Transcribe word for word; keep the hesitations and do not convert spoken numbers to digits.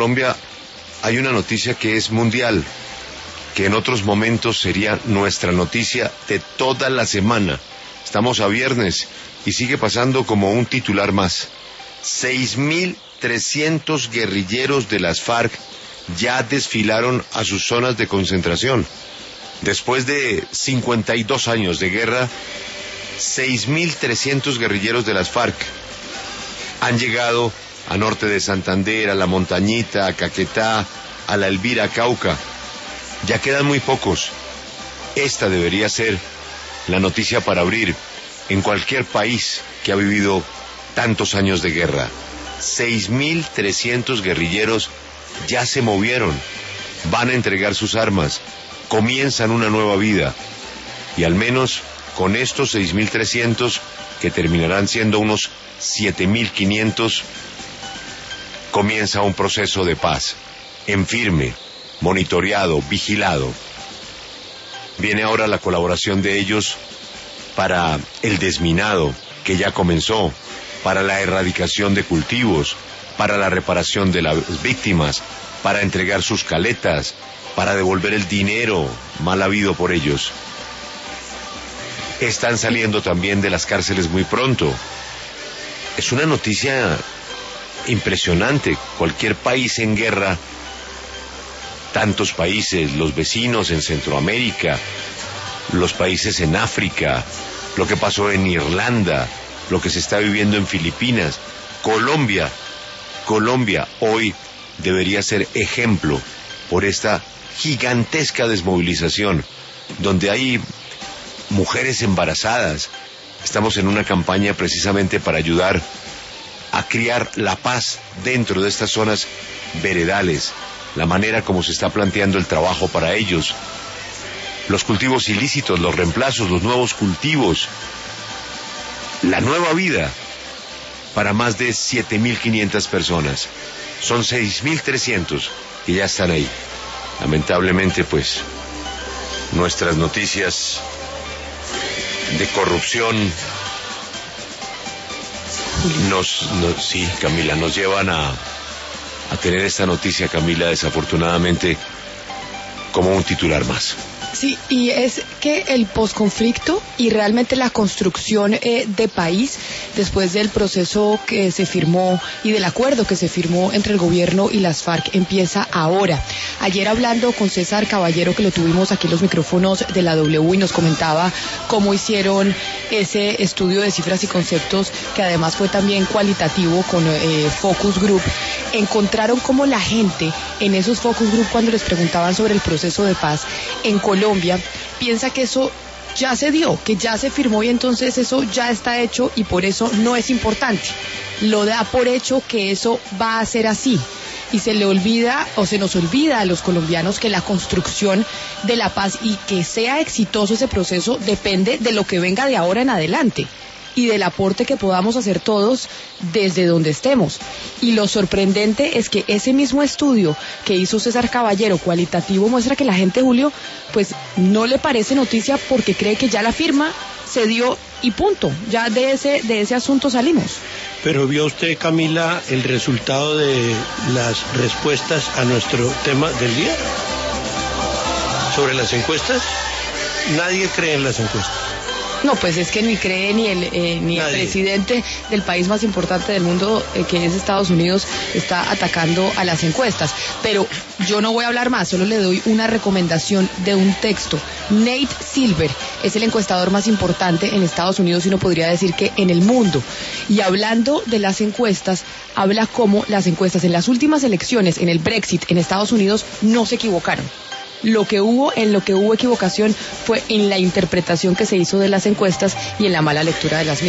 Colombia hay una noticia que es mundial, que en otros momentos sería nuestra noticia de toda la semana. Estamos a viernes y sigue pasando como un titular más. seis mil trescientos guerrilleros de las FARC ya desfilaron a sus zonas de concentración. Después de cincuenta y dos años de guerra, seis mil trescientos guerrilleros de las FARC han llegado a norte de Santander, a La Montañita, a Caquetá, a La Elvira, a Cauca. Ya quedan muy pocos. Esta debería ser la noticia para abrir en cualquier país que ha vivido tantos años de guerra. seis mil trescientos guerrilleros ya se movieron, van a entregar sus armas, comienzan una nueva vida. Y al menos con estos seis mil trescientos, que terminarán siendo unos siete mil quinientos, comienza un proceso de paz, en firme, monitoreado, vigilado. Viene ahora la colaboración de ellos para el desminado, que ya comenzó, para la erradicación de cultivos, para la reparación de las víctimas, para entregar sus caletas, para devolver el dinero mal habido por ellos. Están saliendo también de las cárceles muy pronto. Es una noticia impresionante. Cualquier país en guerra, tantos países, los vecinos en Centroamérica, los países en África, lo que pasó en Irlanda, lo que se está viviendo en Filipinas, Colombia, Colombia hoy debería ser ejemplo por esta gigantesca desmovilización, donde hay mujeres embarazadas. Estamos en una campaña precisamente para ayudar a criar la paz dentro de estas zonas veredales, la manera como se está planteando el trabajo para ellos, los cultivos ilícitos, los reemplazos, los nuevos cultivos, la nueva vida para más de siete mil quinientas personas. Son seis mil trescientos que ya están ahí. Lamentablemente, pues, nuestras noticias de corrupción nos, nos sí, Camila, nos llevan a, a tener esta noticia, Camila, desafortunadamente, como un titular más. Sí, y es que el posconflicto y realmente la construcción eh, de país después del proceso que se firmó y del acuerdo que se firmó entre el gobierno y las FARC empieza ahora. Ayer hablando con César Caballero, que lo tuvimos aquí en los micrófonos de la W, y nos comentaba cómo hicieron ese estudio de cifras y conceptos, que además fue también cualitativo con eh, Focus Group. Encontraron cómo la gente en esos Focus Group, cuando les preguntaban sobre el proceso de paz en Colombia, Colombia, piensa que eso ya se dio, que ya se firmó y entonces eso ya está hecho y por eso no es importante. Lo da por hecho que eso va a ser así. Y se le olvida o se nos olvida a los colombianos que la construcción de la paz y que sea exitoso ese proceso depende de lo que venga de ahora en adelante y del aporte que podamos hacer todos desde donde estemos. Y lo sorprendente es que ese mismo estudio que hizo César Caballero, cualitativo, muestra que la gente, Julio, pues no le parece noticia porque cree que ya la firma se dio y punto, ya de ese, de ese asunto salimos. Pero vio usted, Camila, el resultado de las respuestas a nuestro tema del día sobre las encuestas. Nadie cree en las encuestas. No, pues es que ni cree ni el eh, ni el presidente del país más importante del mundo, eh, que es Estados Unidos, está atacando a las encuestas. Pero yo no voy a hablar más, solo le doy una recomendación de un texto. Nate Silver es el encuestador más importante en Estados Unidos y uno podría decir que en el mundo. Y hablando de las encuestas, habla cómo las encuestas en las últimas elecciones, en el Brexit en Estados Unidos, no se equivocaron. Lo que hubo, en lo que hubo equivocación fue en la interpretación que se hizo de las encuestas y en la mala lectura de las mismas.